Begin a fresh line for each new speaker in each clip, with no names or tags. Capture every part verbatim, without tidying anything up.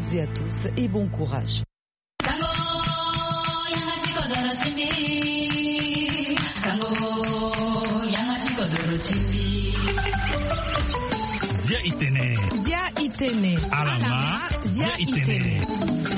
toutes et à tous et bon courage.
Zia Itene.
Zia Itene.
Alama. Zia Itene.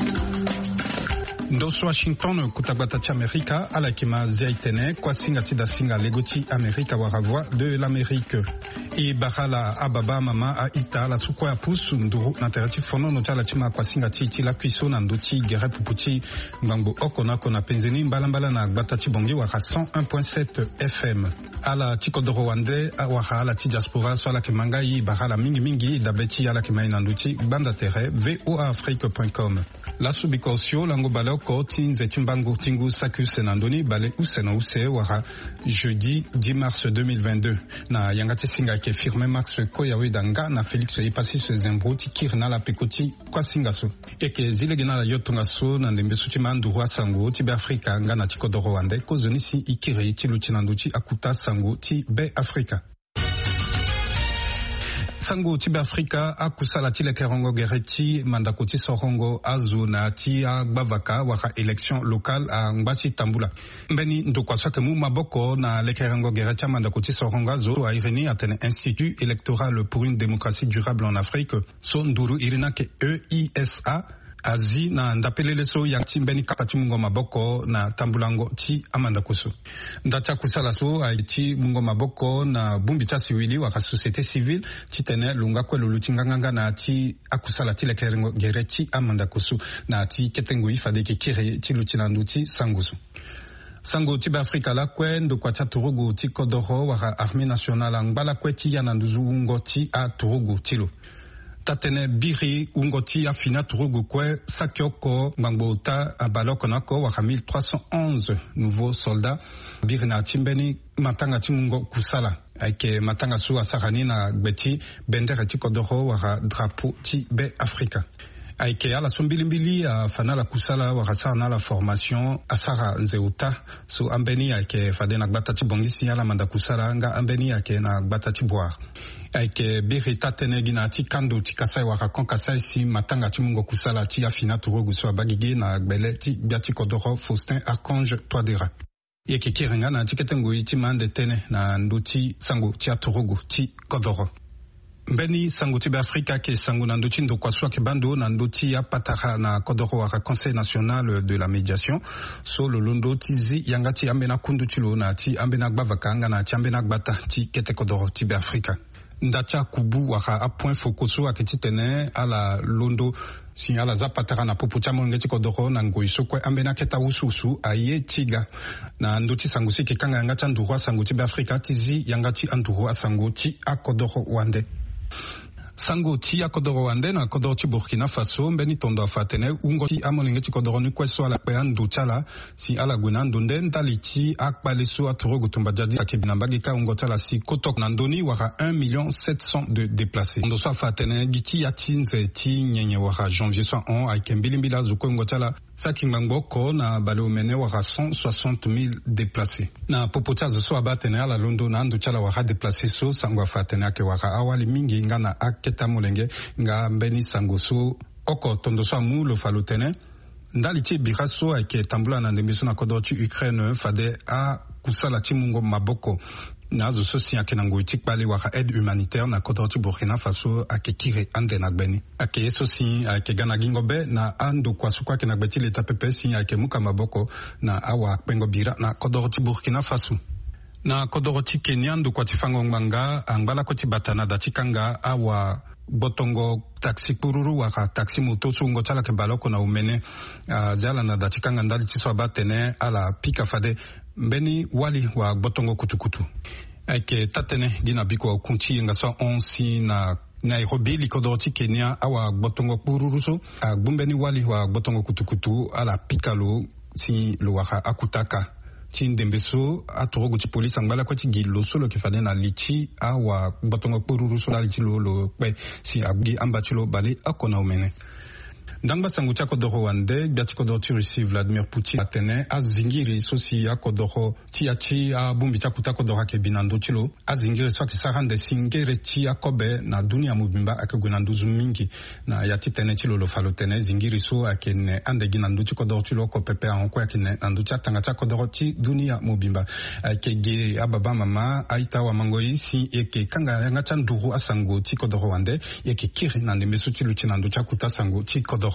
Ndoso Washington kutagbatachi Amerika alakima Zia Itene kwa singa tida singa legoti Amerika waravwa de l'Amérique. I bahala ababa mama a ita la sukwa pusu nduru na terati fono no tala chima kwa singa titi la kuiso na nduti gere puputi ngambo okona kona penzeni mbalambala na gbatachi bongi waka cent un point sept F M. Ala chikodoro wande waha ala ti diaspora so ala kemanga i bahala mingi mingi dabeti ala kemai na nduti banda tere voa afrique point com. La subikosio lango baloko tinze timbango tingu sakus nandoni bale useno use waha jeudi dix mars deux mille vingt-deux na yangati singa ke firme Max Koyawe danga na Felix Ipasi se zembruti kirna la pekoti kwa singaso eke zile gena la yotunga so na ndembe suti mandu wa sango ti be Afrika nga na tikodoro wande ko zoni si ikire ti luchinanduchi akuta sango ti be Afrika. Sango tibe Afrika akusala tile kerongo gereti mandakoti sorongo azu na tia gbavaka waka election locale a ngbati tambula. Mbeni ndokwa swake mu maboko na le kerongo gereti mandakoti sorongo azu a irini atene Institut électoral pour une démocratie durable en Afrique so nduru irina ke E I S A azi na ndapelele so ya timbeni kapati mungo maboko na tambulango ti amanda kusu. Ndacha kusala so a iti mungo maboko na bumbi cha siwili waka société civile titene lunga kwe lulutinganganga na ti akusala ti lekerengo gereti amanda kusu na ti ketengu ifadeke kire ti lutinanduti sangusu. Sango tibe Afrika la kwe ndo kwa cha turugu ti kodoro waka armée nationale ngbala kwe ti yananduzu ungo ti a turugu tilo. Tatene biri ungoti afina turugu kwe sakyoko mbangbota abaloko nako waka mille trois cent onze nouveaux soldats biri na timbeni matanga timungo kusala ake matanga su asarani na gbeti bendere ti kodoro waka drapeau ti be Afrika. Aike ala sumbilimbili a fanala kusala wakasa na la formation asara nzeuta so ambeni aike fadena gbatati bongisi ala manda kusala nga ambeni aike na gbatati boire. Aike birita tenegina ti kando ti kasai waka kon kasai si matanga ti mungo kusala ti afina turugu so abagige na gbele ti biati kodoro Faustin Archange Toadera. Yeke kirenga na tiketengo iti mande tene na nduti sango ti aturugu ti kodoro. Mbeni sango tibe Afrika ke sango na nduti ndo kwa swa ke bando na nduti ya patara na kodoro waka Conseil national de la médiation so lolondo tizi yangati ambena kundu tilo na ti ambena gbavaka anga na ti ambena gbata ti kete kodoro tibe Afrika. Ndacha kubu waka a point fokoso akiti tene ala londo si ala zapatara na popo cha mongeti kodoro na ngoiso kwe ambena keta ususu aye tiga na nduti sango si kikanga yangati andurwa sango tibe Afrika tizi yangati andurwa sango ti a kodoro wande. Sango ti ya kodoro wande na kodoro ti Burkina Faso mbeni tondo afatene ungo ti amolinge ti kodoro ni kweso ala kwe andu chala si ala gwena ndunde ntali ti akpale so aturogu tumbadjadi akibina mbagika ungo chala si kotok na ndoni waka un million sept cents de déplacés. Ndo so afatene giti ya tinze ti nyenye waka janvier so on aike mbilimbila zuko ungo chala sakingbangoko na bale omene waka cent soixante mille déplacés. Na popota zo so abatene ala londo na andu chala waka déplacés so sango afatene ake waka awali mingi nga na aketa molenge nga mbeni sango so oko tondo so amu lo falotene ndali ti biraso ake tambula na ndembiso na kodoro ti Ukraine fade a kusala ti mungo maboko na zo so si ake nango ti kpale waka aide humanitaire na kodoro ti Burkina Faso ake kire ande na gbeni ake yeso si ake gana gingo be na ando kwa suko ake na gbeti leta pepe si ake muka maboko na awa pengo bira na kodoro ti Burkina Faso. Na kodoro ti Kenya ndo kwa tifango nganga angbala ko ti batana da tikanga awa botongo taxi kururu waka taxi moto sungo chala ke baloko na umene uh, zala na da tikanga ndali ti so batene ala pika fade mbeni wali wa botongo kutukutu ake tatene dina biko kunchi nga so onsi na Nairobi likodoro ti Kenya awa botongo kururu so uh, bumbeni wali wa botongo kutukutu ala pikalo si lo waka akutaka ti ndembeso atorogo ti police angbala ko ti gilo solo ke fade na lichi awa botongo poruru so la lichi lo lo pe si agbi ambati lo bale akona omene. ndangba sangu tia kodoro wande biati kodoro ti Russie Vladimir Poutine atene azingiri sosi ya kodoro ti achi a bumbi tia kuta kodoro ke binando tilo azingiri so ki sarande singere ti akobe na dunia mubimba ake gunanduzu mingi na yati tene tilo lo falo tene zingiri so ake ne ande ginandu ti kodoro tilo ko pepe an ko ake ne andu tia tanga tia kodoro ti dunia mubimba ake ge ababa mama aita wa mangoi si eke kanga yanga chanduru asango ti kodoro wande eke kiri na ndembe so tilo ti nandu tia kuta sango ti kodoro.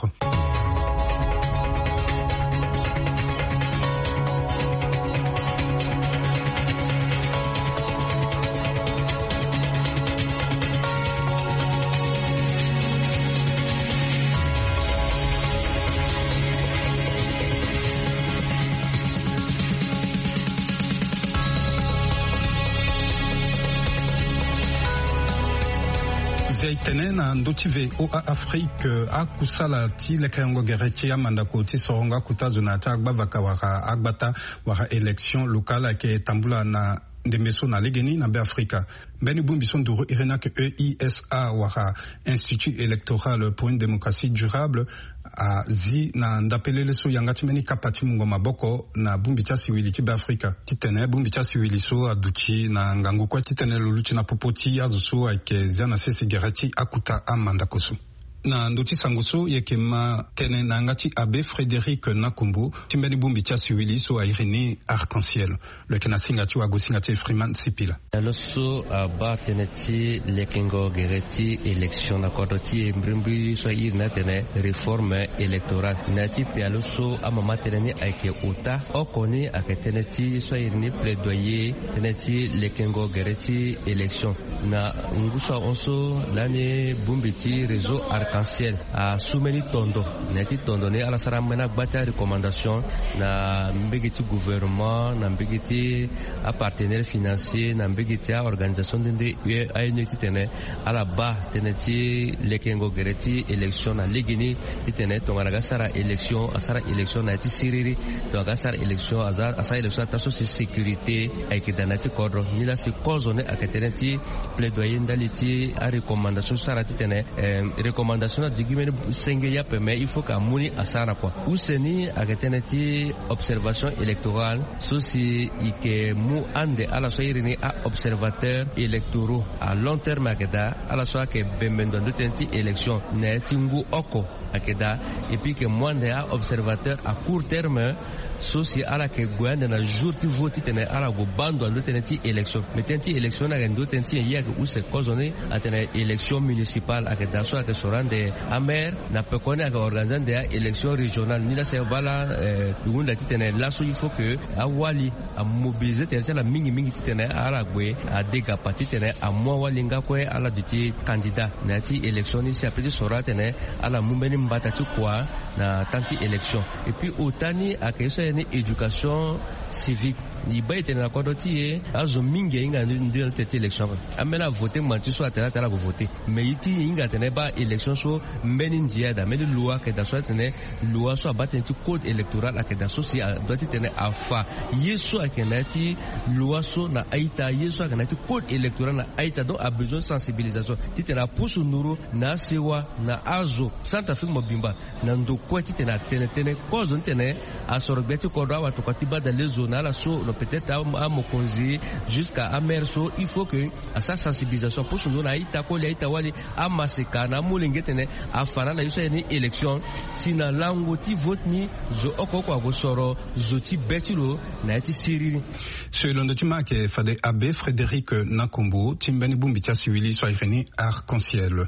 Tene na ndotive o Afrique a kusala ti lekango gereti ya mandako ti soronga kutazo na ta agbavaka waka agbata waka élection locale ke tambula na ndemeso na legeni na be Afrika. Beni bumbi son duro irena ke E I S A waka Institut électoral pour une démocratie durable a zi na ndapelele so yangati meni kapati mungo maboko na bumbi tia siwili ti be Afrika. Titene bumbi tia siwili so aduchi na ngangu kwa titene luluchi na popoti azuso aike ziana sese gereti akuta amanda kosu. Na ndoti sanguso yeke ma tene na ngati abe Frédéric Nakumbu timbeni bumbi tia siwili so a Irene Arc-en-Ciel le kena singati wa gosingati Freeman Sipila
loso aba teneti lekengo gereti election na kodoti mbrimbi so irna tene réforme électorale nati pe loso amama teneni aike uta okoni aketeneti so irni plaidoyer teneti lekengo gereti election na ngusa onso lane bumbi ti réseau Arc-en-Ciel a soumeni tondo neti tondo ne ala sara mena gbata recommandation na mbegiti gouvernement na mbegiti a partenaire financier na mbegiti a organisation dinde a unité tene ala ba teneti lekengo gereti election na ligini tene tonga sara election asara election na ti siriri tonga sara election azar asa election ta so sécurité ay kidanati kodro ni la si kozone aketeneti plaidoyer ndaliti a recommandation sara tene recommandation de guimene senge ya peme il faut qu'amuni asara quoi useni aketeneti observation électorale sosi ike mu ande ala so irini a observateur électoraux à long terme akeda ala so ke bembendo ndutenti élection ne tingu oko akeda et puis que mwande a observateur à court terme sosi ala ke gwande na jour ti vote tene ala go bando ndutenti élection metenti élection na ndutenti ya ke use kozone atene élection municipale akeda so ke sorande amer na pekone ak organiser de élection régionale ni la se bala dugunda tene la so il faut que awali a mobiliser tene la mingi mingi tene ala gwe a dega parti tene a mo walinga ko ala duti candidat na ti élection ni se apeti sorate ne ala mumbeni mbata ti kwa na tanti élection et puis otani akeso ni éducation civique ni baite na kodoti e azo mingi inga ndio tete élection amena voter manti so atela tela voter mais iti inga tene ba élection so mbeni ndiada meli loi ke da so tene loi so abate ti code électoral ake da so si doit tene afa yeso akenati loi so na aita yeso akenati code électoral na aita donc a besoin de sensibilisation titena pusu nuru na sewa na azo Centre Afrique mobimba na ndoko titena tene tene cause tene asorbeti ko rawa to katiba dans les zones la so peut-être à Mokonzi jusqu'à Amerso il faut que à sa sensibilisation pour nous na ita ko ita wali amaseka na mulingetene afana na yusa ni élection sina lango ti vote ni zo okoko ko soro zo ti betilo na ti siriri
selon le tima ke fade abe Frédéric Nakumbu timbeni bumbi tia siwili so Irene Arc-en-Ciel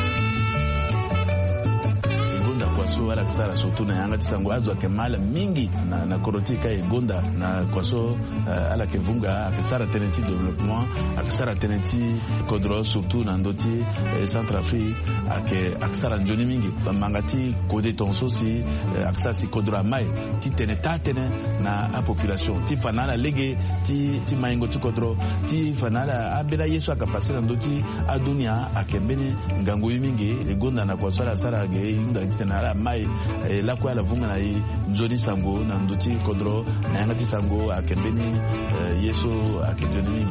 so ala kisara surtout na yanga tisango azwa ke mala mingi na na korotika e gonda na kwaso uh, ala ke vunga akisara tenenti développement akisara tenenti kodro surtout na ndoti eh, Centrafrique ake akisara njoni mingi bamangati kode tonso si uh, akisara si kodro mai ti tene tatene na a population ti fanala lege ti ti maingo ti kodro ti fanala abela yeso akapasira ndoti adunia akembeni ngango mingi e gonda na kwaso ala sara ge inda tena mai la kwa la vunga na nzoni sango na ndoti kodro na yangati sango akembeni yeso akejoni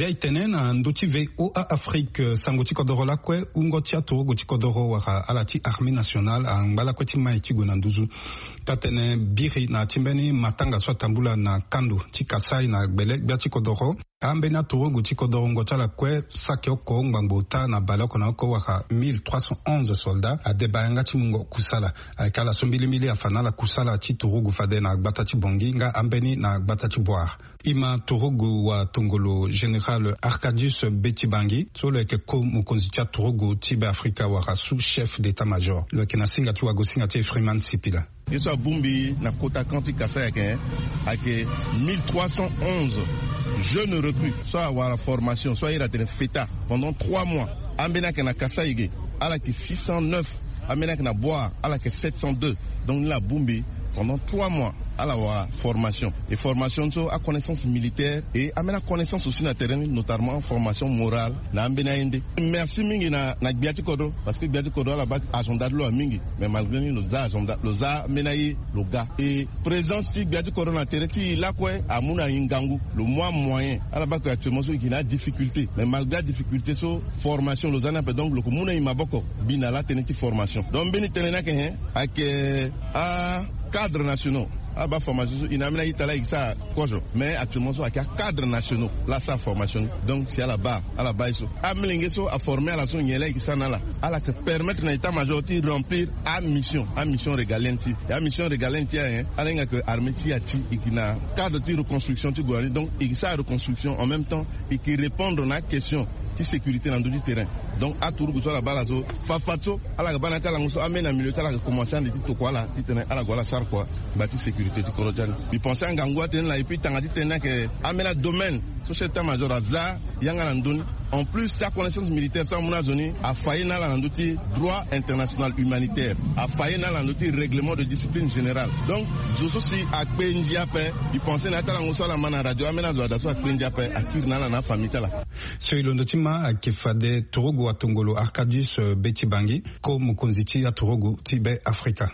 zia itene na nduti ve o a Afrique sangoti kodoro la kwe ungotia to goti kodoro waka alati armée nationale a ngala kweti maiti go na nduzu tatene biri na timbeni matanga so tambula na kando ti kasai na gbele biati kodoro ambena to goti kodoro ngota la kwe sakyo ko ngbangota na baloko na ko waka mille trois cent onze soldats a debayanga ti mungo kusala akala sombili mili afana la kusala ti turugu fade na gbata ti bongi nga ambeni na gbata ti boar ima turugu wa tongolo général Arcadius Betibangi so le ke ko mukonzi tia turugu tibe Afrika wa sous-chef d'état-major le ke na singa tu wa go singa ti Freeman Sipila
iso abumbi na kota kanti kasa yake ake mille trois cent onze jeunes recrues soit avoir la formation soit ira te feta pendant trois mois ambena ke na kasa yige ala ki six cent neuf ambena ke na boire ala ke sept cent deux donc la bumbi pendant trois mois à la formation. Et formation à connaissance militaire et à la connaissance aussi na terrain, notamment formation morale. Na merci mingi na na Biati Kodo parce que Biati Kodo là-bas agenda de l'eau mingi. Mais malgré nous nos agenda, nos a menaï le gars. Et présence si Biati Kodo na terrain, là quoi à Muna Ingangu, le mois moyen. À la bas actuellement il y a difficulté. Mais malgré la difficulté so formation nos ana donc le Muna Imaboko binala teneti formation. Donc beni tenena ke avec à cadres nationaux. Ah bah formation, il n'a pas été là ça mais actuellement il y a cadres nationaux là ça formation donc c'est à la base à la base à melingeso à former à la son yela qui ça là à la que permettre na état major de remplir à mission à mission régalienne à mission régalienne hein à l'inga que armée ti ati et qui na cadre de reconstruction tu donc il ça reconstruction en même temps et qui répondre à question qui sécurité dans le terrain donc à tout la balazo fafato à la bana kala ngoso amena milieu kala commencer à dire tout quoi là qui tenait à la gola sar quoi bâti sécurité du Korojan il pensait en gangwa ten là et puis tanga dit tenait que amena domaine société major aza yanga landoni en plus sa connaissance militaire ça mon zone a failli dans la ndoti droit international humanitaire a failli dans la ndoti règlement de discipline générale donc zo si a pendia pe il pensait na tala ngoso la mana radio amena zo da so a pendia pe a kir na na famille là
so ilo ndotima akifade turugu wa tongolo Arcadius Betibangi ko mukonzichi ya turugu tibe Afrika.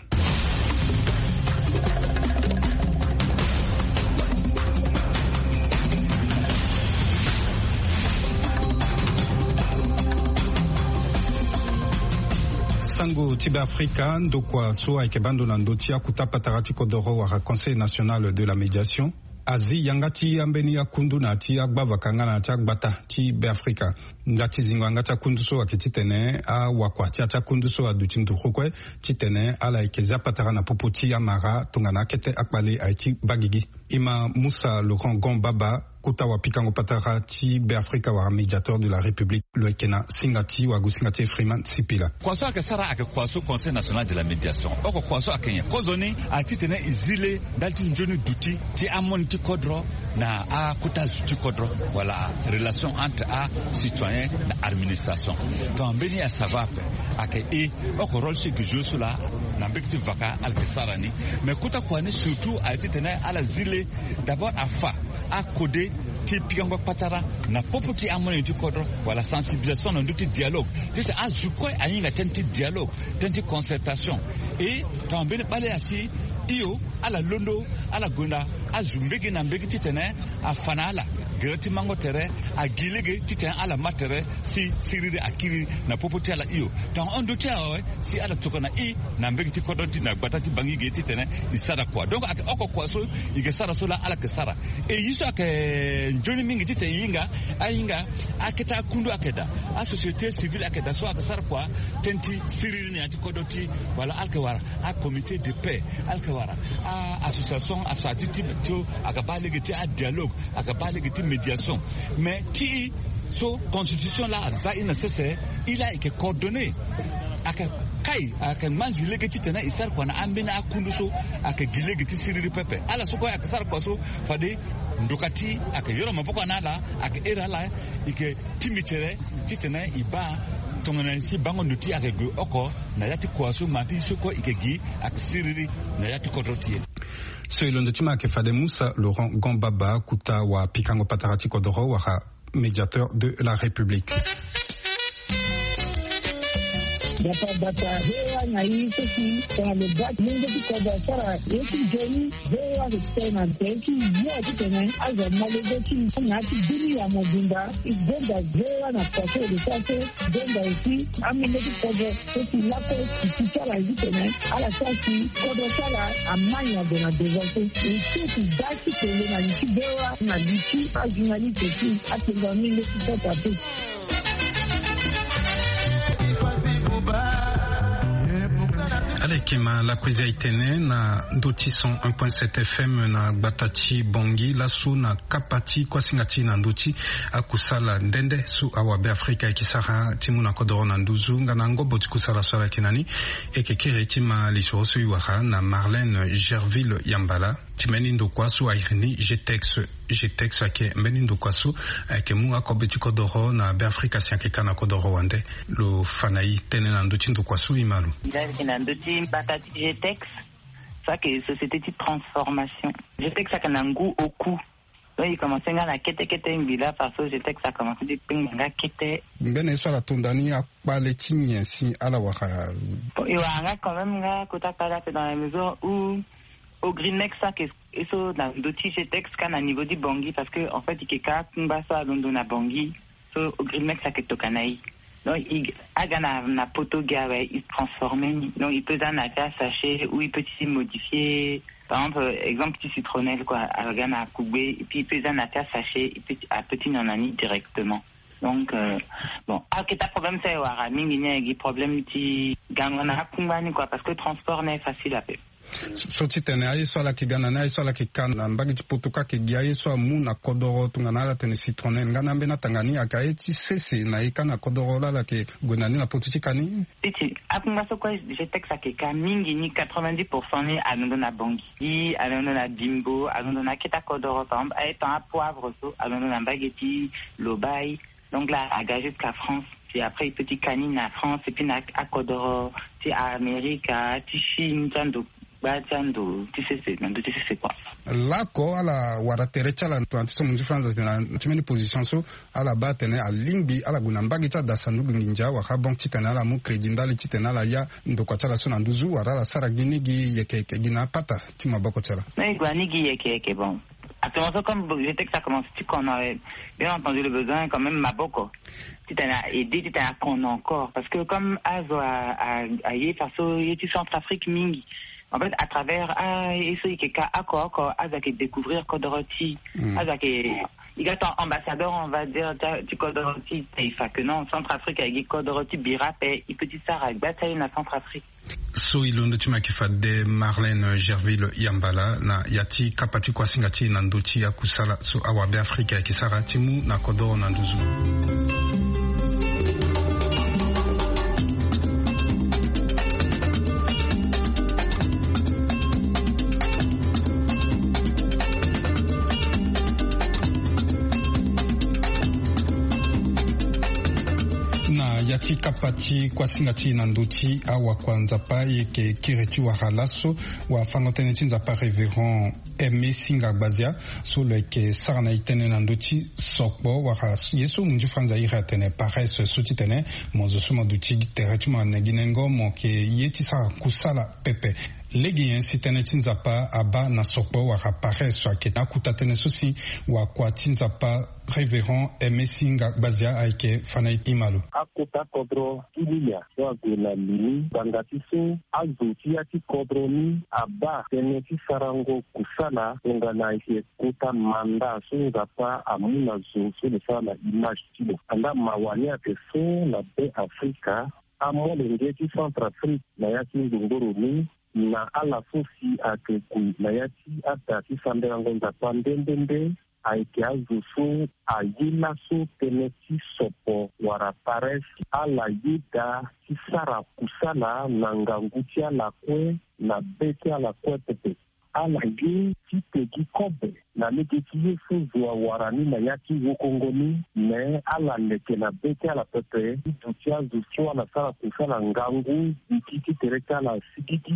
Sango tibe Afrika ndokwa so aikebando na ndotia kutapa tarati kodoro wa Conseil national de la médiation azi yangati ambeni ya kundu na ti agbava kanga na ti agbata ti be Afrika ngati zingo ngati kundu so akititene a wakwa ti ata kundu so adutindu khokwe titene ala ikeza patara na popoti ya mara tongana kete akbale aiti bagigi ima Moussa Laurent Gombaba kuta wa pikango patara ti be Afrika wa médiateur de la République le kena singati wa gusingati Freeman Sipila
kwaso akasara akakwaso Conseil national de la médiation oko kwaso akenya kozoni atitene izile dalti njoni duti ti amon ti kodro na a kuta zuti kodro voilà relation entre a citoyen na administration donc beni a savape ake e oko rôle ce que joue cela na mbekti vaka alkesarani mais kuta kwani surtout atitene ala zile d'abord afa a codé ti pikango patara na popoti amoni ti kodro wala sensibilisation na nduti dialogue tete azukoi ayinga tenti dialogue tenti concertation et tambene bale asi iyo ala londo ala gonda azumbegi na mbegi titene afanala gerati mango tere agilege titene ala matere si siride akiri na popoti ala iyo tan ondo tiawe si ala tokona i na mbegi ti kodro ti na batati bangi ge titene isara kwa donc ak oko kwa so ige sara so la ala ke sara e yiso ak njoni mingi tite yinga ayinga aketa kundu akeda a société civile akeda so ak sara kwa tenti siride ni ati kodoti wala alkewara a comité de paix alkewara a association asatiti to akabalege ti a dialogue akabalege ti médiation mais ti so constitution là za nécessaire il a été coordonné aka kai aka manji lege ti tena isar kwa na ambina akundu so aka gilege ti siriri pepe ala so ko aka sar kwa so fade ndokati aka yoro mapoko nala aka era la ike timitere ti tena iba tongana si bango nduti aka go oko na yati kwa so mati so ko ike gi aka siriri na yati kototie
so ilondo tima ke fade Moussa Laurent Gombaba kuta wa pikango patarati kodoro wa médiateur de la République.
data data hewa na hii sisi kwa lebati mungu kikoda sara yesu joni hewa kitena teki yote tena aza malezeti ngati dini ya mobimba igenda hewa na pase de sase genda usi amile kikoda sisi lako kitara hivi tena ala sasi kodo sala amanya de na devote usi daki tele na nchibewa na lichi ajunali teki atenga mingi kikoda tu.
Alekema la kwezi aitene na ndoti cent un point sept F M na Gbatachi Bongi lasu na kapati kwa singati na ndoti akusala ndende su awabe Afrika ikisara timu na kodoro na nduzu nga na ngobo tikusala swala kinani eke kire tima lishosu yuwaha na Marlène Gerville Yambala timeni ndokwasu airini Jetex Jetex ake mbeni ndokwasu ake mu akobeti kodoro na be Afrika siake na kodoro wande lo fanai tene na ndoti ndokwasu imalu
na ndoti Batati Jetex ça que société de transformation Jetex ça kana ngu oku donc il commençait à la kete kete ngila parce que Jetex ça commençait de pinga kete
mbene swala tondani akpale tinye si ala waka
iwanga quand même nga kota kala dans la maison où au Greenmex ça que eso na ndoti Jetex kana niveau di Bongi parce que en fait ikeka kumba ça londona Bongi so au Greenmex ça que tokanai. Donc, il a na poto gawe, il se transforme. Donc, il peut dans un sachet ou il peut s'y modifier. Par exemple, exemple petit citronnelle quoi, à gana koubé, et puis il peut dans un sachet, il peut à petit nanani directement. Donc, euh, bon, ah, qu'est-ce que problème c'est wara, mingi n'y a problème ti gangana kumbani quoi, parce que le transport n'est facile à faire.
Soti tene aye swala kigana na aye swala kikana mbagi chipotoka kigia aye swala mu na kodoro tungana la tene citronel ngana mbena tangani akaye ti sese na ikana kodoro la la ke gwenani na potuchi kani
titi apunga so kwa Jetex akeka mingi ni quatre-vingt-dix pour cent ni alondo na Bongi alondo na Bimbo alondo na keta kodoro par exemple aye tan poivre so alondo na mbageti lobai donc là à gagé jusqu'à France puis après petit canine à France et puis na à kodoro ti à Amérique à ti Chine tando batando tisese ndo tisese kwa
lako ala waratere chala twantiso munji France na timeni position so ala batene alimbi ala gunambagi ta dasandu nginja wa habon titana ala mu credit ndali titana ala ya ndo kwa chala so na nduzu wala sara ginigi yeke gina pata tima bako chala
mais gwanigi yeke yeke bon actuellement comme je sais que ça commence tu qu'on a bien entendu le besoin quand même maboko titana aider titana qu'on encore parce que comme azo a a yé faso yeti Centrafrique mingi. En fait, à travers ah et ce qui est accord accord azak découvrir Kodoroti azak il est ambassadeur on va dire du Kodoroti il fait que non Centrafrique avec Kodoroti birape il petit ça avec bataille na Centrafrique
so ilondo tima kifade Marlène Gerville Yambala na yati kapati kwa singati na ndoti ya kusala so awabe Afrika kisara timu na Kodoro na nduzu yati kapati kwa singati na ndoti awa kwanza pa yeke kireti wa halaso wa fangotene tinza pa Révérend Aimé Singa Gbazia so leke sarana itene na ndoti sokbo wa yeso munju franza ira tene pares soti tene mozo suma duti tereti ma neginengo mo ke yeti sa kusala pepe legi yensi tene tinzapa aba na sokbo wa rapare so aketa kutatene sosi wa kwa tinzapa Révérend Aimé Singa Gbazia aike fanai imalu
akota kodro iliya so agwela lini bangatiso azoti ati kodro ni aba tene ti sarango kusala ngana ise kota manda so ngapa amuna zo so le sala image tilo anda mawani ate so na be Afrika amo lengeti Centrafrique na yati ngongoro ni na ala fosi akeku na yati ata ti sambela ngonza pa ndendende aike azusu ayila so teneti sopo wara pares ala yida ti sara kusala na nganguti ala kwe na beti ala kwe pepe ala ge ti tegi kobe na leke ti yesu zwa warani na yaki wokongoni me ala leke na beti ala pepe duti azusu ala sara kusala ngangu diki ti tereka ala sigidi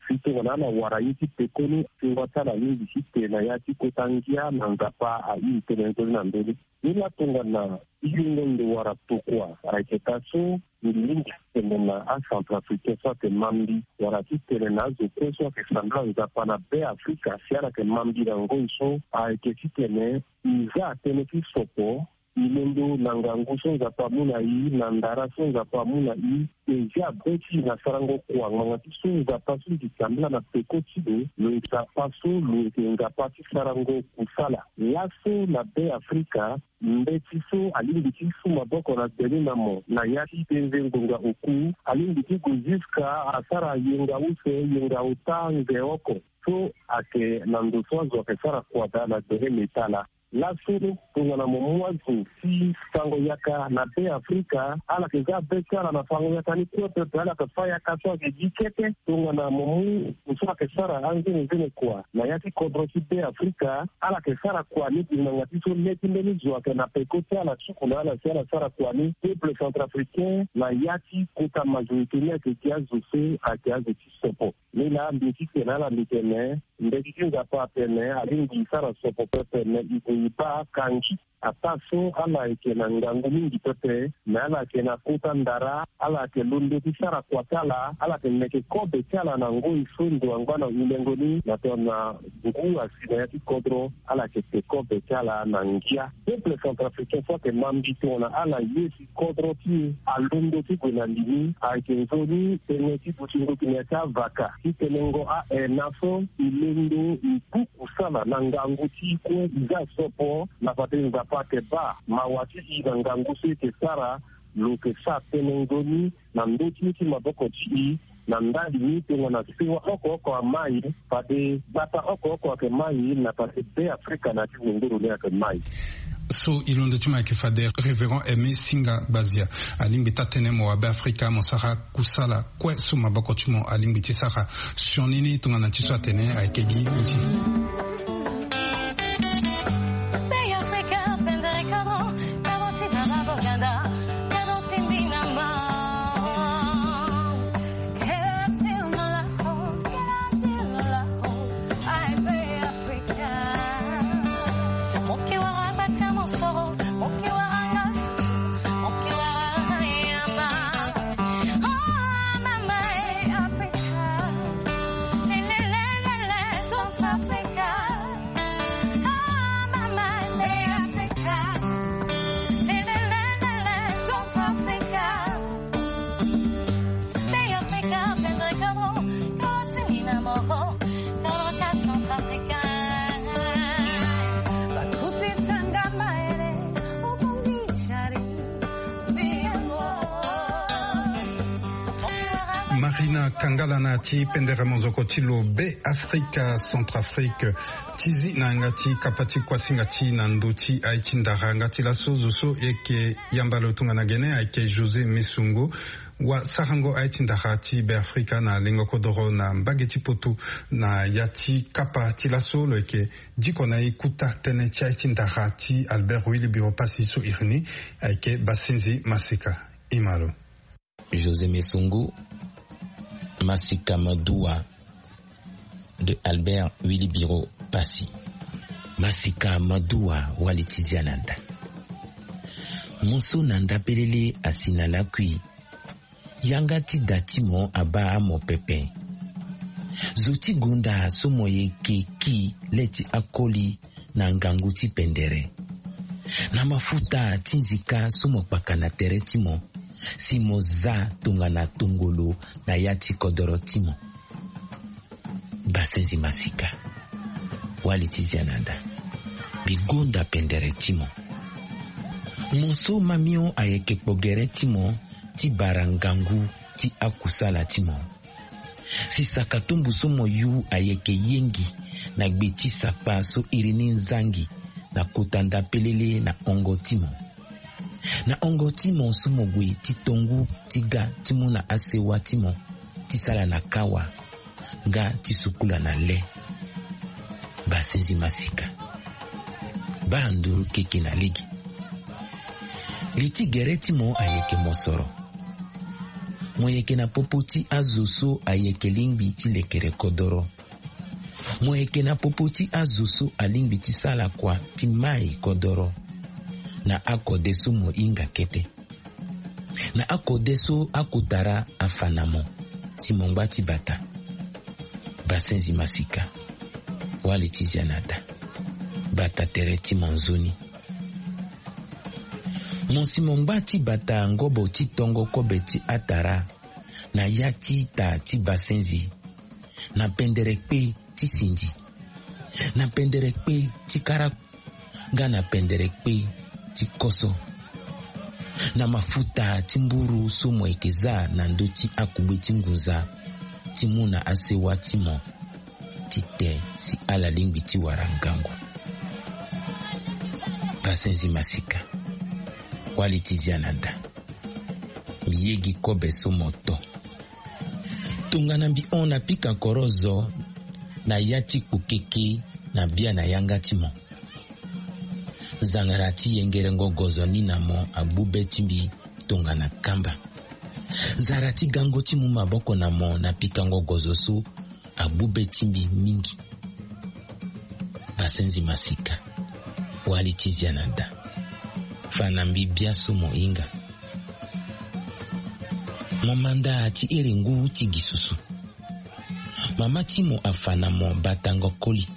sito wana na waraiti pekoni tingwatala mingi sitena yati kotangia na ngapa a intenenzo na mbele ila tunga na ilungonde wara tokwa aiketaso ilingi temena a Centrafrique soit que mambi warati telenazo keswa ke sambla ngapa na be Afrika siara ke mambi rango iso aiketitene iza teneti sopo ilendo nangangu songa pamuna i nandara songa pamuna i eja beti na sarango kwa ngati songa pasu dikambla na pekoti do nka pasu lunga pati sarango kusala yaso na be Afrika mbeti so alingi tisu maboko na delina mo na yati tenze ngonga oku alingi tikuziska asara yenga use yenga utange oko so ake nandoswazo akesara kwa dala dele metala la suru tunga na mwazu si fango yaka na be Afrika ala keza beka na fango yaka ni kwa pepe ala kafaya kaswa ke jikete tunga na mumu uswa kesara ange nzene kwa na yati kodrosi be Afrika ala kesara kwa ni ngatiso leti mbeni zwa ke na pekota ala chukuna ala siala sara kwa ni peuple centrafricain na yati kuta majorité ke kiazo se a kiazo tisopo ni la mbiti ke na la mbitene mbiti kinga pa pene alingi sara sopo pepe ne iba kanji ataso ala ike na ngangu mingi pepe na ala ke na kuta ndara ala ke lunde tisara kwa tala ala ke neke kobe tala na ngoi sundu angwana ulengoni na tona buku asina yati kodro ala ke te kobe tala na ngia peuple centrafricain soit que mambi tona ala yesi kodro ti alundo ti kwena limi aike nzoni teneti puchingo kinyata vaka ti tenengo a enaso ilendo ipuku sana na ngangu ti kwe iza sopo na patenza pake ba mawati ina ngangu sete sara luke sa tenengoni na ndoti ti maboko ti na ndali ni tengo na siwa oko oko amai pade bata oko oko ake mai na pade be Afrika na ti nguru le ake mai
so ilondo tima ke fader révérend Aimé Singa Bazia alimbi tatene mo abe Afrika mo sara kusala kwe su maboko timo alimbi ti sara sionini tungana ti so atene aikegi uji Marina Kangala na ti pendere monzoko tilo be Afrika Centrafrique tizi na ngati kapati kwa singati na ndoti aichindara ngati la sozo eke yambalo tunga na gene ake José Mesungu wa sarango aichindara ti be Afrika na lengo kodoro na mbageti potu na yati kapa ti la solo eke diko na ikuta tene ti aichindara ti Albert Willy Biro Pasiso irni ake Basenzi Masika Imalo
José Mesungu Masika Madoua de Albert Willy Biro Pasi. Masika Madoua walitizia nanda. Monso nanda pelele asina lakui. Yangati datimo aba amo pepe. Zoti gunda somoye keki leti akoli na nganguti pendere. Na mafuta tinzika somo pakana teretimo. Simo za tunga na tungolo na yati kodoro timo. Basenzi Masika walitizia nanda bigonda pendere timo. Monso mamio ayeke pogere timo ti barangangu ti akusala timo. Si sakatumbu somo yu ayeke yengi na gbeti sapa so irini nzangi na kutanda pelele na ongo timo. Na ongo timo somo gwe ti tongu tiga timo na asewa timo ti sala na kawa nga ti sukula na le. Basenzi Masika baranduru keke na ligi liti gere timo ayeke mosoro moyeke na popo ti azo so ayeke lingbi ti lekere kodoro. Moyeke na popo ti azo so alingbi ti sala kwa ti mai kodoro. Na akode so mo inga kete. Na akode so akutara afanamo ti mongba ti bata. Basenzi masika. Wali ti zianada. Bata tere ti monzoni. Monsi mongba ti bata ngobo ti tongo kobe ti atara. Na yati ta ti basenzi. Na pendere kpe ti sindi. Na pendere kpe ti kara. Ga na pendere kpe ti koso. Na mafuta ti mburu so moekeza na ndo ti akube ti ngunza. Ti muna asewa ti mo. Ti te si ala lingbi ti warangangu. Basenzi masika. Wali ti zianada. Miyegi kobe so moto. Tungana mbi ona pika korozo. Na yati kukeke na bia na yanga ti mo. Zangarati yengere ngogozo ni na mo agbube timbi tungana kamba. Zarati gango ti mu maboko na mo na pika ngogozo so agbube timbi mingi. Basenzi masika. Wali ti zianada. Fanambi biaso mo inga. Momanda ti erengu ti gisusu. Mama timo afana mo batango koli.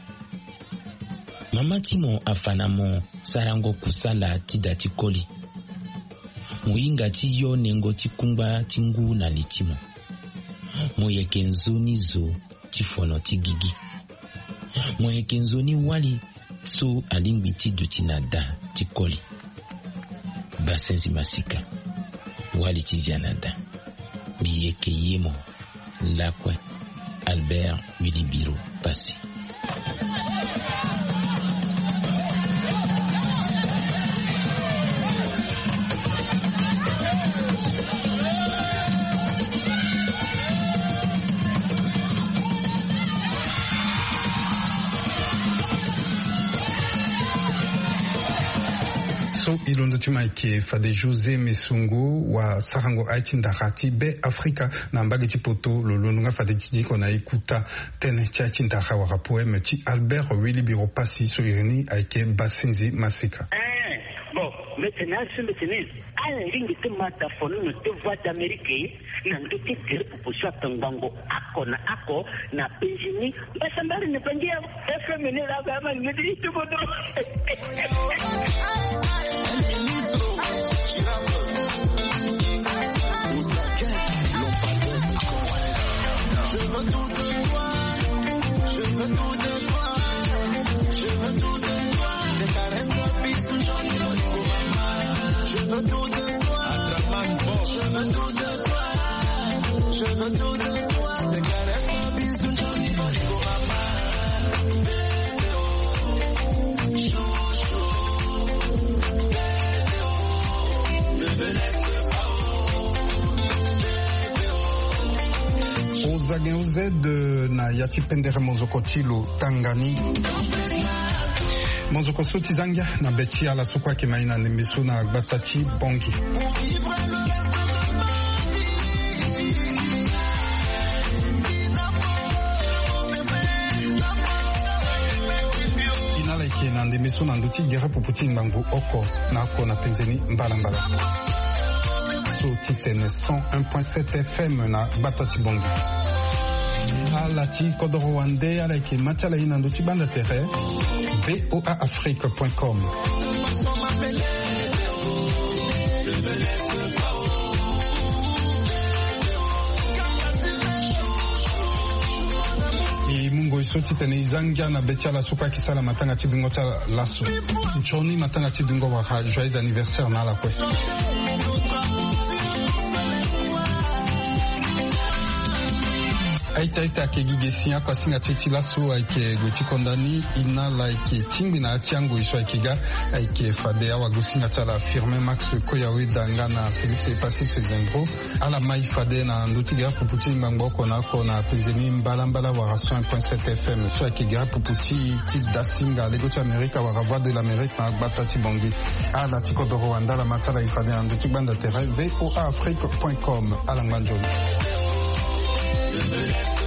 Mama timo afana mo sarango kusala ti dati koli. Muinga ti yo nengo ti kumba ti ngu na litimo. Moyeke nzoni zo ti fono ti gigi. Moyeke nzoni wali so alingbi ti duti na da ti koli. Basenzi masika. Wali ti zianada. Biyeke yemo. Lakwe. Albert Wilibiro passé.
So ilondo timaike fade Jose Mesungu wa sarango aiti ndakati be Afrika na mbage chipoto lolonga fade chijiko na ikuta tene chaiti ndaka wa rapoeme chi Albert Wilibiro Passi so irini aike basenzi masika.
Eh, bon, maintenant ce maintenant à la ligne de mataphone ne te voit d'Amérique na ndote tele proposition tangango ako na ako na Benjamin basambari ne pangia F M ne la ba ma ngedi to bodo. Je veux tout de toi, je veux tout de toi, je veux tout de toi. Des caresses de bise, un joli loco, maman. Je veux tout de toi, je veux tout de toi, je veux tout de toi. Des caresses de bise, un joli loco, maman. Bébé oh, chouchou, bébé oh, bébé laisse pas oh, bébé oh.
Ozage Ozed na yati pendere mozoko chilo Tangani. Mozoko soti zanga na beti ala sokwa kimaina nemisu na batati bongi. Inala iki na nemisu na nduti gere puputi mbangu oko na ako na penzeni mbala mbala. So titene cent un point sept F M na batati bongi. Alati kodoro wande alaki machala ina nduti banda tere voa afrique point com. I mungo isoti tene izangia na betiala suka kisala matanga tidungo cha lasso. Nchoni matanga tidungo wa joyeux anniversaire na la kwe. aita ita ke gigesia kwa singa titila so ake goti kondani ina la ake tingwi na atiango iso akiga ake fadea wa gusinga tala firme Max Koyawe danga na Felix Epasi Sezembro ala mai fade na ndotiga puputi mbangoko na kona penzeni mbala mbala wa ration point sept F M so akiga puputi ti dasinga legoti Amerika wa voix de l'Amérique na batati bongi ala tiko do Rwanda la matala ifade na ndoti banda terre voa afrique point com ala ngwanjoni.